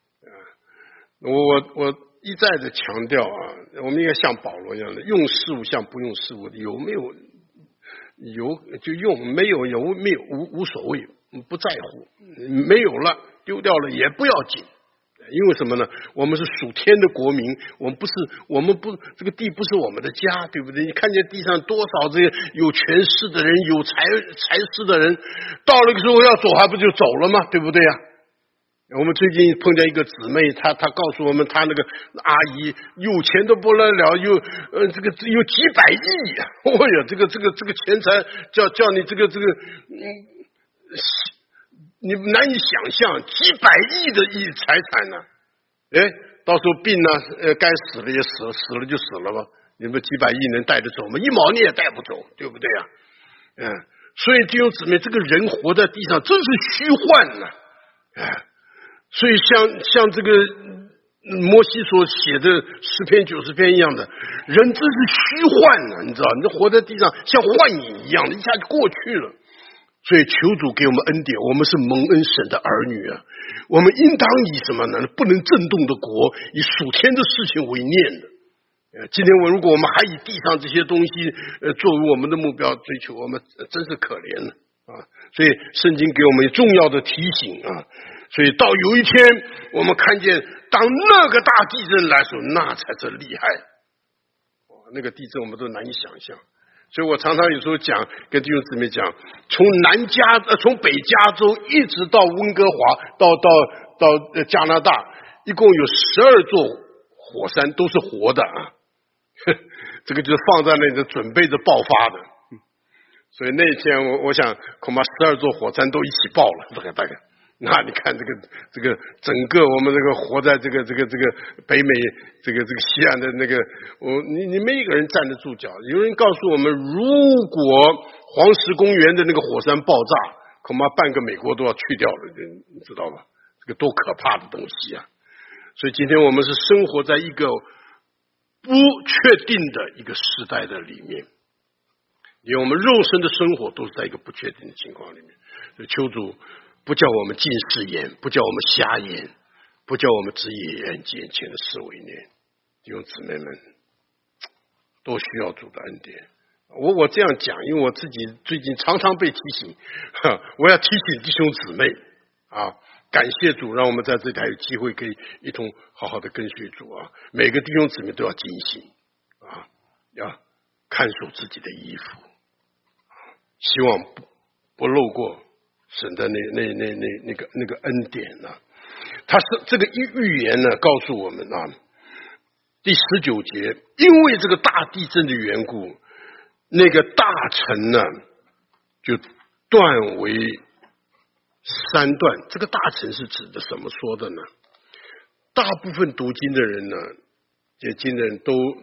我一再的强调啊，我们应该像保罗一样的，用事物像不用事物的，有没有就用，没有无所谓，不在乎，没有了丢掉了也不要紧。因为什么呢？我们是属天的国民，我们不这个地不是我们的家，对不对？你看见地上多少这些有权势的人，有才势的人，到了个时候要走还不就走了吗？对不对呀？我们最近碰见一个姊妹，她告诉我们，她那个阿姨有钱都不得了，这个有几百亿呀！哦呀，这个钱财叫你这个你难以想象，几百亿的财产呢？到时候病呢，该死了也死了，死了就死了吧。你们几百亿能带得走吗？一毛你也带不走，对不对呀？所以弟兄姊妹，这个人活在地上真是虚幻呢。所以像这个摩西所写的诗篇90篇一样的，人真是虚幻呢，你知道？你活在地上像幻影一样的，一下就过去了。所以求主给我们恩典，我们是蒙恩神的儿女啊，我们应当以什么呢？不能震动的国，以属天的事情为念的。今天如果我们还以地上这些东西作为我们的目标追求，我们真是可怜了啊！所以圣经给我们重要的提醒啊。所以到有一天我们看见，当那个大地震来的时候，那才是厉害。那个地震我们都难以想象。所以我常常有时候讲，跟弟兄姊妹讲，从北加州一直到温哥华，到加拿大，一共有12座火山都是活的啊。 这个就是放在那里准备着爆发的。所以那天我想恐怕12座火山都一起爆了，大概。那你看这个整个我们这个活在这个北美这个西岸的那个，你没一个人站得住脚。有人告诉我们，如果黄石公园的那个火山爆炸，恐怕半个美国都要去掉了，你知道吧？这个多可怕的东西啊！所以今天我们是生活在一个不确定的一个时代的里面，因为我们肉身的生活都是在一个不确定的情况里面。所以求主不叫我们近视眼，不叫我们瞎眼，不叫我们只以眼前的事为念。弟兄姊妹们，都需要主的恩典。我这样讲，因为我自己最近常常被提醒，我要提醒弟兄姊妹啊，感谢主，让我们在这里还有机会可以一同好好的跟随主啊。每个弟兄姊妹都要警醒啊，要看守自己的衣服，希望不漏过神的那个恩典呢。他是这个预言呢，告诉我们啊，第19节，因为这个大地震的缘故，那个大城呢就断为3段。这个大城是指的什么说的呢？大部分读经的人呢，解经的人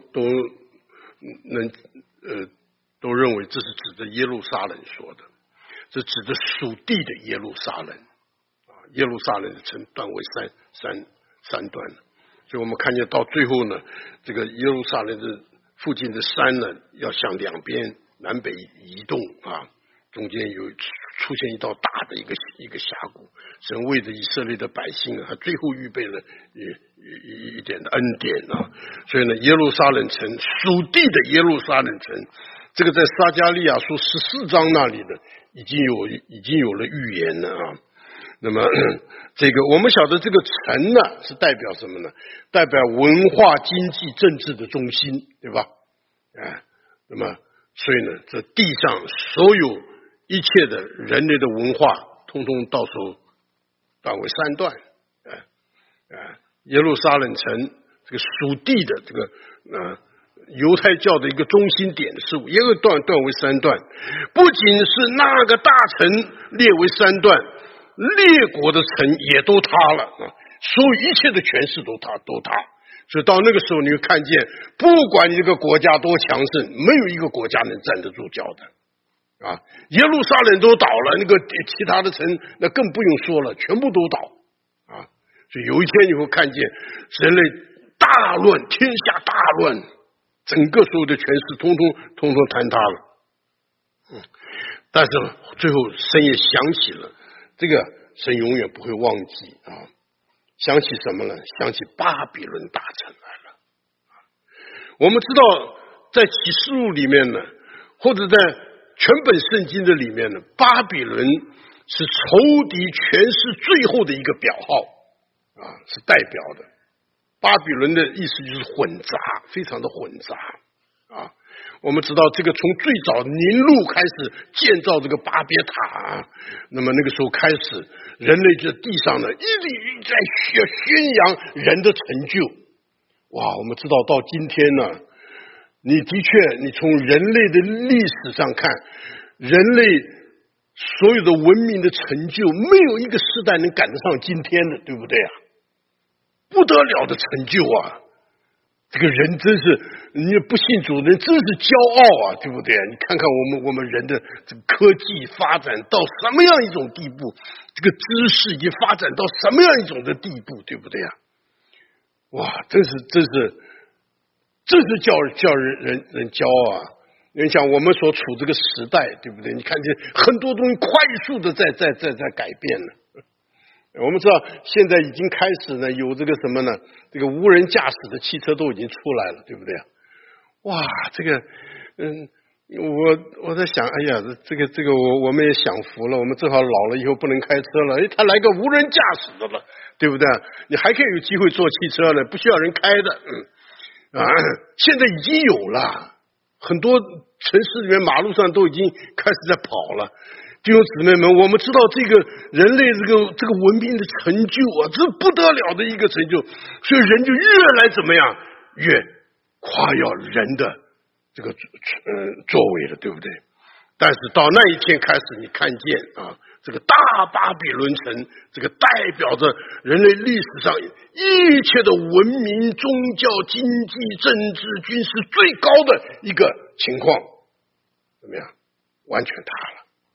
都认为这是指的耶路撒冷说的，这指的属地的耶路撒冷啊，耶路撒冷的城断为三段。所以我们看见到最后呢，这个耶路撒冷的附近的山呢，要向两边南北移动啊，中间有出现一道大的一个峡谷。神为着以色列的百姓啊，他最后预备了一点的恩典啊。所以呢，耶路撒冷城，属地的耶路撒冷城，这个在撒迦利亚书14章那里呢，已经有了预言了啊。那么这个我们晓得这个城呢是代表什么呢？代表文化、经济、政治的中心，对吧？那么所以呢，这地上所有一切的人类的文化，通通到时候断为3段。耶路撒冷城这个属地的这个犹太教的一个中心点的事物，也有断为3段。不仅是那个大城列为3段，列国的城也都塌了啊！所有一切的权势都塌。所以到那个时候，你会看见，不管一个国家多强盛，没有一个国家能站得住脚的啊！耶路撒冷都倒了，那个其他的城那更不用说了，全部都倒啊！所以有一天你会看见人类大乱，天下大乱，整个所有的权势通通坍塌了。但是最后神也想起了。这个神永远不会忘记啊！想起什么呢？想起巴比伦大城来了。我们知道，在启示录里面呢，或者在全本圣经的里面呢，巴比伦是仇敌权势最后的一个表号啊，是代表的。巴比伦的意思就是混杂，非常的混杂啊。我们知道这个从最早尼禄开始建造这个巴别塔，那么那个时候开始，人类在地上呢一直在宣扬人的成就。哇，我们知道到今天呢，你的确，你从人类的历史上看，人类所有的文明的成就，没有一个时代能赶得上今天的，对不对啊？不得了的成就啊！这个人真是，你不信主的人真是骄傲啊，对不对啊？你看看我们人的这个科技发展到什么样一种地步，这个知识已经发展到什么样一种的地步，对不对啊？哇，真是叫人骄傲啊！你想我们所处这个时代，对不对？你看见很多东西快速的在改变了。我们知道现在已经开始呢，有这个什么呢？这个无人驾驶的汽车都已经出来了，对不对啊？哇，这个，我在想，哎呀，这个我们也享福了，我们正好老了以后不能开车了，他来个无人驾驶的了，对不对？你还可以有机会坐汽车呢，不需要人开的，现在已经有了，很多城市里面马路上都已经开始在跑了。弟兄姊妹们，我们知道这个人类这个文明的成就啊，这是不得了的一个成就，所以人就越来怎么样，越夸耀人的这个作为了，对不对？但是到那一天开始，你看见啊，这个大巴比伦城，这个代表着人类历史上一切的文明、宗教、经济、政治、军事最高的一个情况，怎么样？完全塌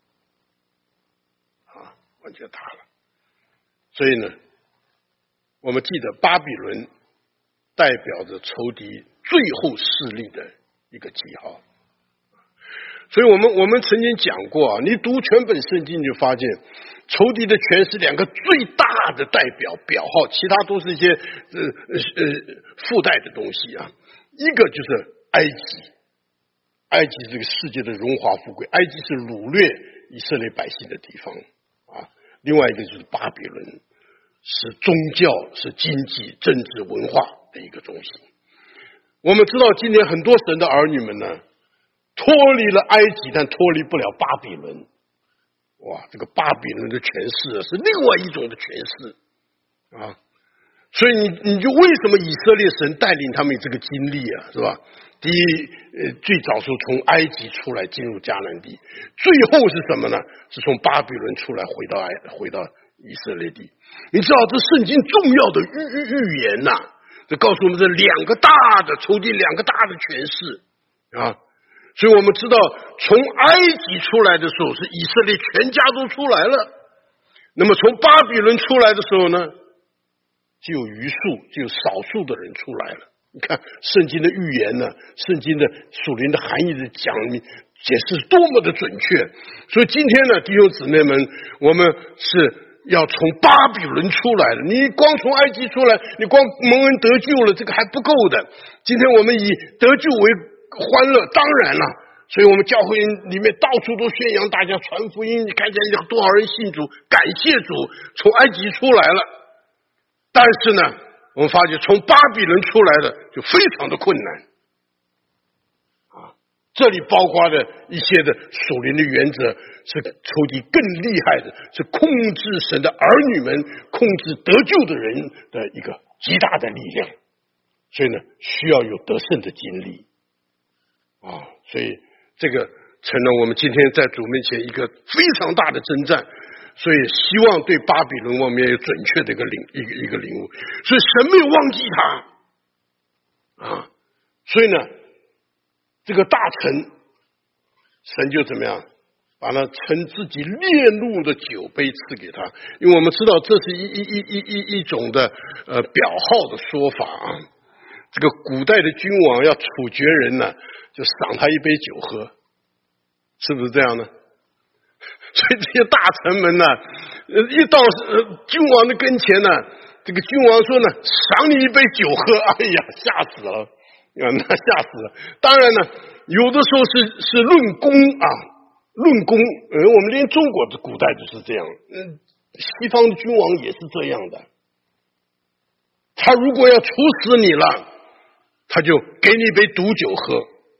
了，完全塌了。所以呢，我们记得巴比伦代表着仇敌最后势力的一个记号。所以我们曾经讲过啊，你读全本圣经就发现，仇敌的权势两个最大的代表号，其他都是一些附带的东西啊。一个就是埃及，埃及这个世界的荣华富贵，埃及是掳掠以色列百姓的地方啊。另外一个就是巴比伦，是宗教、是经济、政治、文化的一个中心。我们知道今天很多神的儿女们呢，脱离了埃及，但脱离不了巴比伦。哇，这个巴比伦的权势是另外一种的权势啊！所以你就为什么以色列神带领他们这个经历啊，是吧？第一，最早是从埃及出来进入迦南地，最后是什么呢？是从巴比伦出来回到以色列地。你知道这圣经重要的预言呐，这告诉我们这两个大的仇敌，两个大的权势啊。所以我们知道，从埃及出来的时候是以色列全家都出来了，那么从巴比伦出来的时候呢，只有余数，只有少数的人出来了。你看圣经的预言呢，圣经的属灵的含义的解释多么的准确。所以今天呢，弟兄姊妹们，我们是要从巴比伦出来的。你光从埃及出来，你光蒙恩得救了，这个还不够的。今天我们以得救为欢乐，当然了，所以我们教会里面到处都宣扬大家传福音，你看见有多少人信主，感谢主，从埃及出来了。但是呢，我们发觉从巴比伦出来的就非常的困难啊！这里包括的一些的属灵的原则，是仇敌更厉害的，是控制神的儿女们，控制得救的人的一个极大的力量。所以呢，需要有得胜的经历啊！所以这个成了我们今天在主面前一个非常大的征战。所以希望对巴比伦方面有准确的一个领悟，所以神没有忘记他啊，所以呢，这个大臣神就怎么样，把那盛自己烈怒的酒杯赐给他，因为我们知道这是一种的表号的说法啊。这个古代的君王要处决人呢，就赏他一杯酒喝，是不是这样呢？所以这些大臣们呢，一到君王的跟前呢，这个君王说呢，赏你一杯酒喝，哎呀，吓死了，那吓死了。当然呢，有的时候是论功啊，论功，我们连中国的古代就是这样，西方的君王也是这样的。他如果要处死你了，他就给你一杯毒酒喝。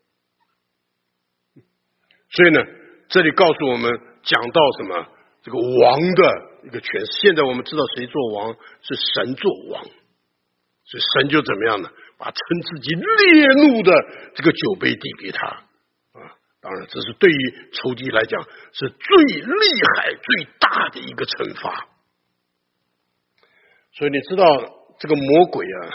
所以呢，这里告诉我们。讲到什么？这个王的一个权势。现在我们知道谁做王，是神做王，所以神就怎么样呢？把称自己烈怒的这个酒杯递给他啊！当然，这是对于仇敌来讲是最厉害、最大的一个惩罚。所以你知道，这个魔鬼啊，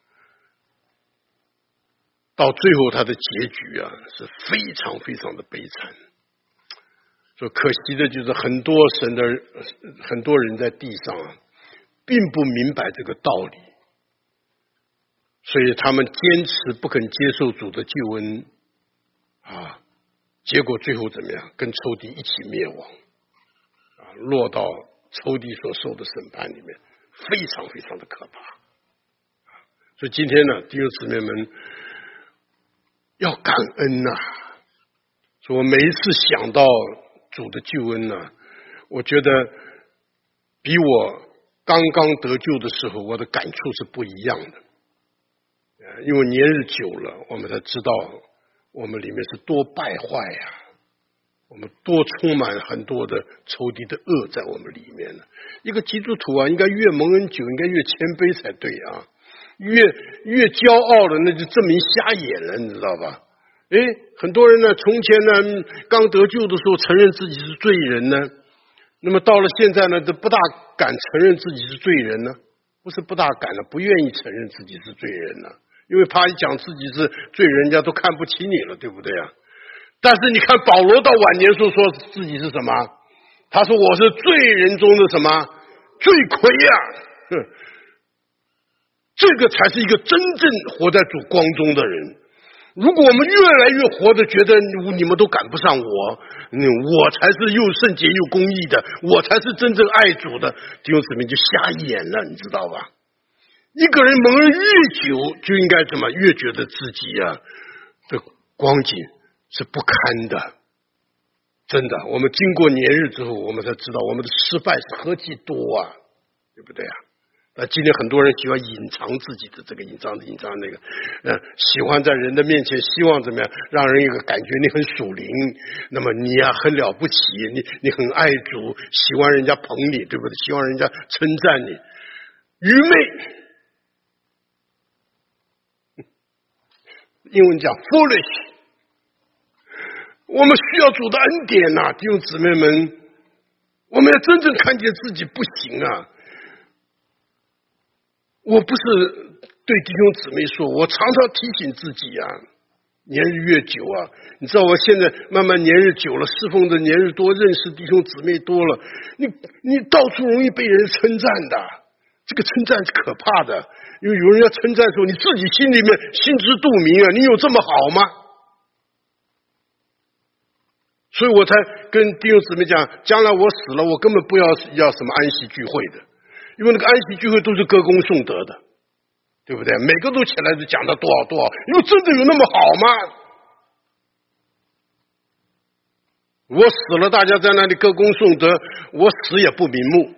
到最后他的结局啊，是非常非常的悲惨。所以可惜的就是很多人在地上啊，并不明白这个道理，所以他们坚持不肯接受主的救恩啊，结果最后怎么样？跟仇敌一起灭亡啊，落到仇敌所受的审判里面，非常非常的可怕。所以今天呢，弟兄姊妹们要感恩呐！所以我每一次想到主的救恩呢，我觉得比我刚刚得救的时候我的感触是不一样的。因为年日久了，我们才知道我们里面是多败坏呀，我们多充满很多的仇敌的恶在我们里面呢。一个基督徒啊，应该越蒙恩久，应该越谦卑才对啊。越骄傲了，那就证明瞎眼了，你知道吧？ 很多人呢，从前呢刚得救的时候承认自己是罪人呢，那么到了现在呢，都不大敢承认自己是罪人呢。不是不大敢了，不愿意承认自己是罪人了，因为怕一讲自己是罪人，人家都看不起你了，对不对啊？但是你看保罗到晚年时候说自己是什么？他说我是罪人中的什么罪魁啊！这个才是一个真正活在主光中的人。如果我们越来越活着觉得你们都赶不上我，我才是又圣洁又公义的，我才是真正爱主的，弟兄姊妹就瞎眼了，你知道吧？一个人蒙恩越久，就应该怎么越觉得自己的光景是不堪的。真的，我们经过年日之后，我们才知道我们的失败是何其多啊，对不对啊？今天很多人喜欢隐藏自己的这个隐藏那个，喜欢在人的面前希望怎么样，让人有个感觉你很属灵，那么你很了不起，你很爱主，喜欢人家捧你，对不对？希望人家称赞你，愚昧，英文讲 foolish。我们需要主的恩典啊，弟兄姊妹们，我们要真正看见自己不行啊。我不是对弟兄姊妹说，我常常提醒自己啊，年日越久啊，你知道我现在慢慢年日久了，侍奉的年日多，认识弟兄姊妹多了，你到处容易被人称赞的，这个称赞是可怕的，因为有人要称赞的时候，你自己心里面心知肚明啊，你有这么好吗？所以我才跟弟兄姊妹讲，将来我死了，我根本不要什么安息聚会的，因为那个安息聚会都是歌功颂德的，对不对？每个都起来就讲到多少多少，因为真的有那么好吗？我死了，大家在那里歌功颂德，我死也不瞑目。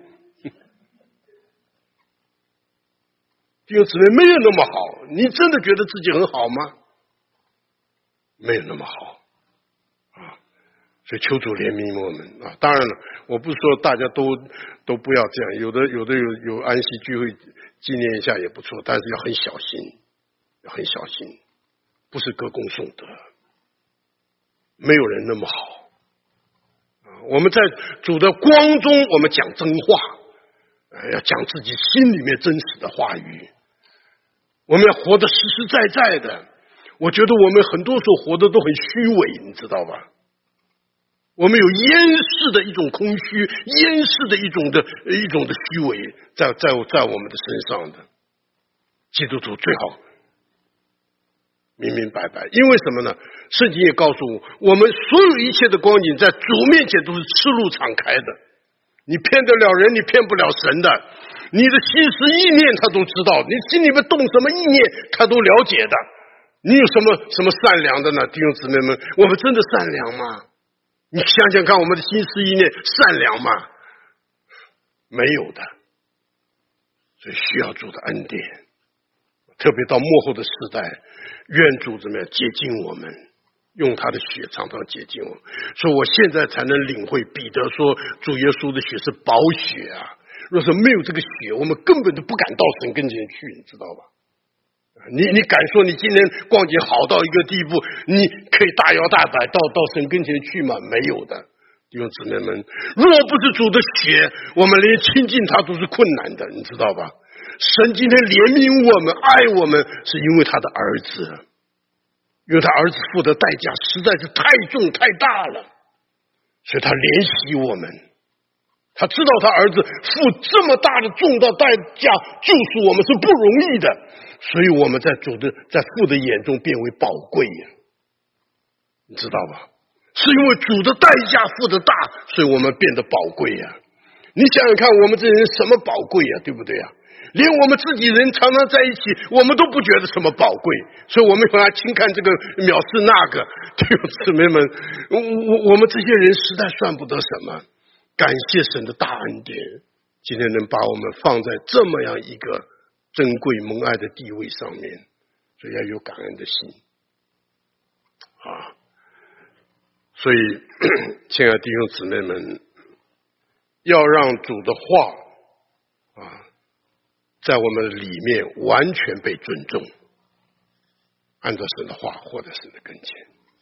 弟兄姊妹，没有那么好，你真的觉得自己很好吗？没有那么好。所以求主怜悯我们啊！当然了，我不是说大家都不要这样，有的有安息聚会纪念一下也不错，但是要很小心，要很小心，不是歌功颂德，没有人那么好啊！我们在主的光中，我们讲真话，要讲自己心里面真实的话语，我们要活得实实在在的。我觉得我们很多时候活得都很虚伪，你知道吧？我们有淹视的一种空虚，淹视的一种的虚伪，在我们的身上的。基督徒最好明明白白，因为什么呢？圣经也告诉我们所有一切的光景在主面前都是赤露敞开的，你骗得了人，你骗不了神的。你的心思意念他都知道，你心里面动什么意念他都了解的。你有什么善良的呢？弟兄姊妹们，我们真的善良吗？你想想看，我们的心思意念善良吗？没有的，所以需要主的恩典。特别到末后的时代，愿主怎么样接近我们，用他的血常常接近我们。所以我现在才能领会彼得说主耶稣的血是宝血啊！若是没有这个血，我们根本都不敢到神跟前去，你知道吧？你敢说你今天光景好到一个地步，你可以大摇大摆到神跟前去吗？没有的，弟兄姊妹们，若不是主的血，我们连亲近他都是困难的，你知道吧？神今天怜悯我们，爱我们，是因为他的儿子，因为他儿子付的代价实在是太重太大了，所以他怜惜我们。他知道他儿子付这么大的重大代价救赎我们是不容易的，所以我们在父的眼中变为宝贵呀，你知道吧？是因为主的代价付的大，所以我们变得宝贵呀。你想想看，我们这人什么宝贵呀，对不对呀？连我们自己人常常在一起，我们都不觉得什么宝贵，所以我们用来轻看这个藐视那个。弟兄姊妹们，我们这些人实在算不得什么。感谢神的大恩典，今天能把我们放在这么样一个珍贵蒙爱的地位上面，所以要有感恩的心啊！所以，亲爱的弟兄姊妹们，要让主的话啊，在我们里面完全被尊重，按照神的话活在神的跟前。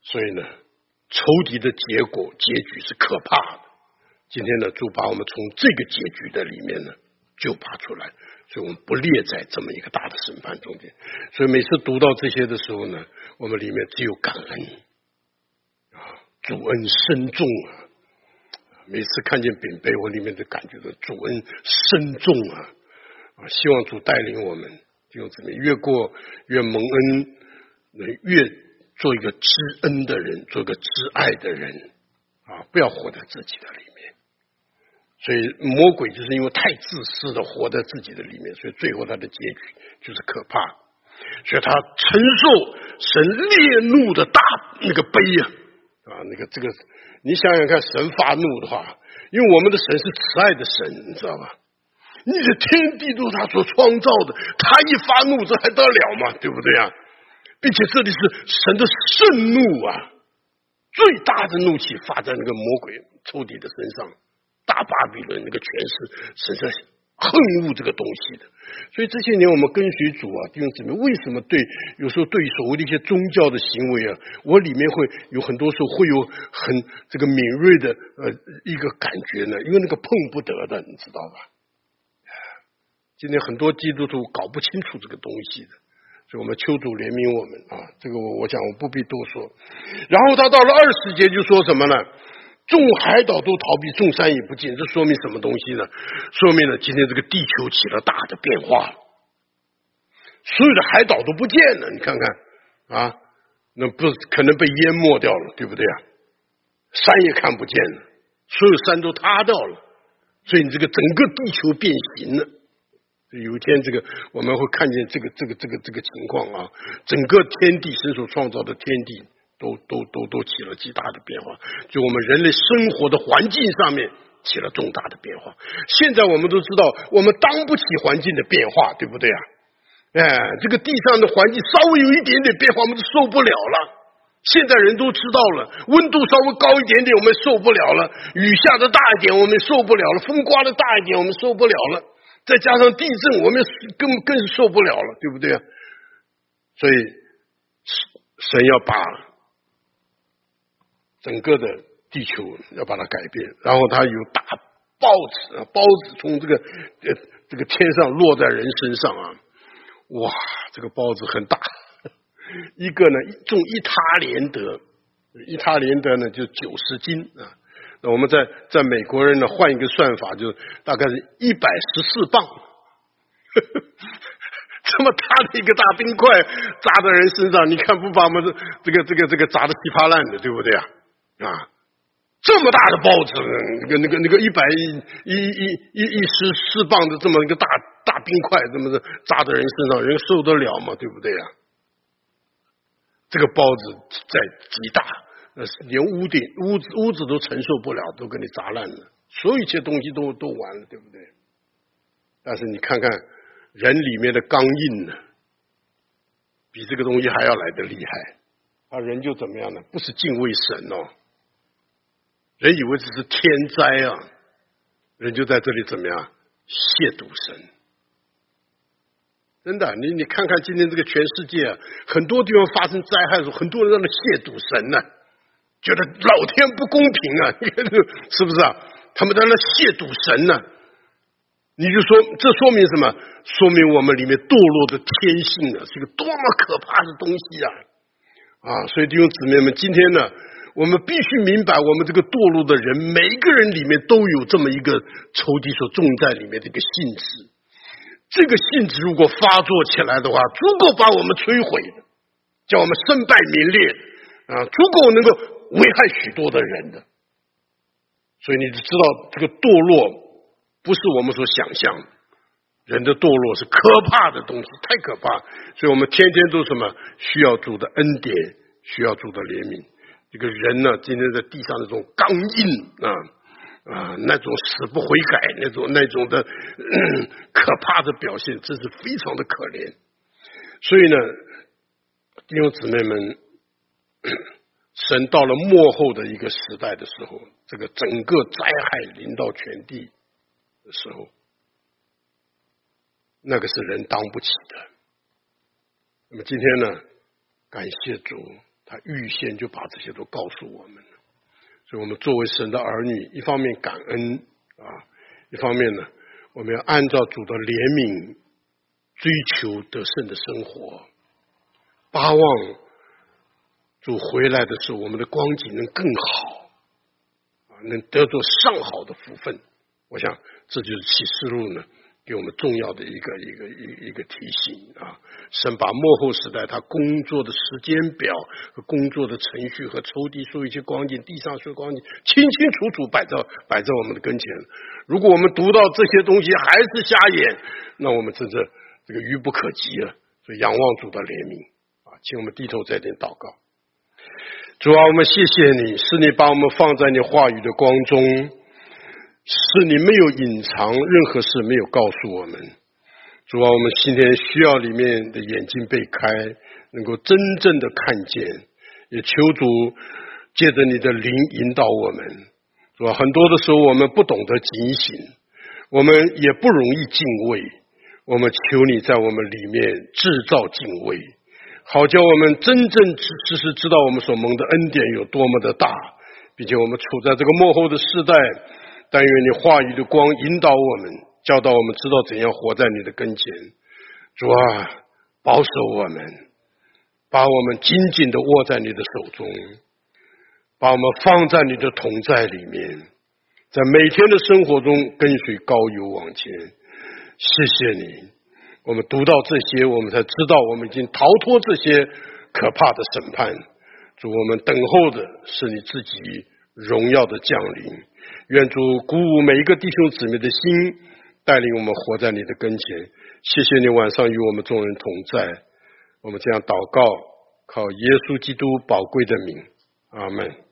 所以呢，仇敌的结局是可怕的。今天呢，主把我们从这个结局的里面呢救拔出来，所以我们不列在这么一个大的审判中间。所以每次读到这些的时候呢，我们里面只有感恩主恩深重啊！每次看见饼杯，我里面的感觉是主恩深重啊！希望主带领我们弟兄姊妹越蒙恩，越做一个知恩的人，做一个知爱的人不要活在自己的里面。所以魔鬼就是因为太自私的活在自己的里面，所以最后他的结局就是可怕。所以他承受神烈怒的大那个杯这个你想想看，神发怒的话，因为我们的神是慈爱的神，你知道吧？你的天地都是他所创造的，他一发怒，这还得了嘛？对不对啊？并且这里是神的盛怒最大的怒气发在那个魔鬼仇敌的身上，大巴比伦那个权势，神在恨恶这个东西的。所以这些年我们跟随主弟兄姊妹，为什么有时候对所谓的一些宗教的行为我里面会有很多时候会有很这个敏锐的一个感觉呢？因为那个碰不得的，你知道吧？今天很多基督徒搞不清楚这个东西的，所以我们求主怜悯我们这个我想我不必多说。然后他到了20节就说什么呢？众海岛都逃避，众山也不见。这说明什么东西呢？说明了今天这个地球起了大的变化，所有的海岛都不见了。你看看那不是可能被淹没掉了，对不对山也看不见了，所有山都塌掉了，所以你这个整个地球变形了。有一天我们会看见这个情况整个天地神所创造的天地都起了极大的变化，就我们人类生活的环境上面起了重大的变化。现在我们都知道我们当不起环境的变化，对不对这个地上的环境稍微有一点点变化我们就受不了了。现在人都知道了，温度稍微高一点点我们受不了了，雨下的大一点我们受不了了，风刮的大一点我们受不了了，再加上地震我们更受不了了，对不对所以神要把整个的地球要把它改变，然后他有大包子从这个天上落在人身上哇，这个包子很大，一个呢重1他连德，1他连德呢就90斤那我们在美国人呢换一个算法，就大概是114磅这么大的一个大冰块砸在人身上，你看不把我们这个砸得稀巴烂的，对不对这么大的包子，那个114磅的这么一个大冰块，这么砸在人身上，人受得了吗？对不对这个包子在极大，连屋子都承受不了，都给你砸烂了，所有一切东西都完了，对不对？但是你看看人里面的刚硬呢，比这个东西还要来得厉害。人就怎么样呢？不是敬畏神人以为这是天灾人就在这里怎么样亵渎神。真的，你看看今天这个全世界很多地方发生灾害的时候，很多人在那亵渎神觉得老天不公平是不是他们在那亵渎神你就说这说明什么？说明我们里面堕落的天性是一个多么可怕的东西所以弟兄姊妹们，今天呢我们必须明白，我们这个堕落的人每一个人里面都有这么一个仇敌所种在里面的一个性质，这个性质如果发作起来的话，足够把我们摧毁的，叫我们身败名裂足够能够危害许多的人的。所以你知道这个堕落不是我们所想象的，人的堕落是可怕的东西，太可怕。所以我们天天都什么需要主的恩典，需要主的怜悯。这个人呢，今天在地上那种刚硬那种死不悔改，那种的可怕的表现，真是非常的可怜。所以呢，弟兄姊妹们，神到了末后的一个时代的时候，这个整个灾害临到全地的时候，那个是人当不起的。那么今天呢，感谢主， 他预先就把这些都告诉我们了。所以我们作为神的儿女，一方面感恩一方面呢，我们要按照主的怜悯追求得胜的生活，巴望主回来的时候，我们的光景能更好能得着上好的福分。我想这就是启示录呢给我们重要的一个提醒神把末后时代他工作的时间表和工作的程序和抽屉所有一些光景，地上所有光景清清楚楚摆在我们的跟前。如果我们读到这些东西还是瞎眼，那我们真的这个愚不可及了。所以仰望主的怜悯请我们低头在这祷告。主我们谢谢你，是你把我们放在你话语的光中，是你没有隐藏任何事，没有告诉我们。主我们今天需要里面的眼睛被开，能够真正的看见，也求主借着你的灵引导我们。主很多的时候我们不懂得警醒，我们也不容易敬畏，我们求你在我们里面制造敬畏，好叫我们真正知道我们所蒙的恩典有多么的大，并且我们处在这个末后的世代，但愿你话语的光引导我们，教导我们知道怎样活在你的跟前。主保守我们，把我们紧紧地握在你的手中，把我们放在你的同在里面，在每天的生活中跟随膏油往前。谢谢你，我们读到这些，我们才知道我们已经逃脱这些可怕的审判。主，我们等候的是你自己荣耀的降临。愿主鼓舞每一个弟兄姊妹的心，带领我们活在你的跟前。谢谢你晚上与我们众人同在。我们这样祷告，靠耶稣基督宝贵的名，阿们。